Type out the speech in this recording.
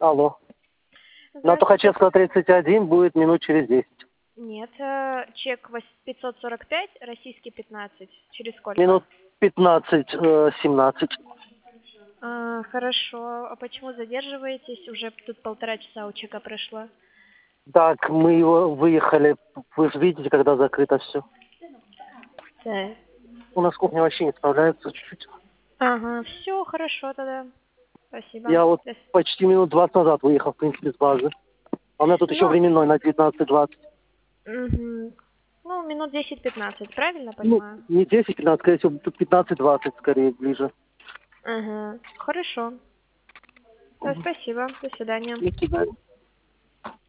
Алло. На Здравствуйте. Тухачевского 31 будет минут через 10. Нет, чек 545, российский 15. Через сколько? Минут 15, 17. Хорошо. А почему задерживаетесь? Уже тут 1,5 часа у чека прошло. Так, мы его выехали. Вы же видите, когда закрыто все. Да. У нас кухня вообще не справляется чуть-чуть. Ага, все хорошо тогда. Спасибо. Я вот почти минут 20 назад выехал, в принципе, с базы. А у меня тут еще Ну, временной на 19:20. мгм. Ну, минут 10-15, правильно Ну, понимаю? не 10-15, скорее всего, тут 15:20 скорее ближе. Ага, хорошо. Спасибо. До свидания. До свидания.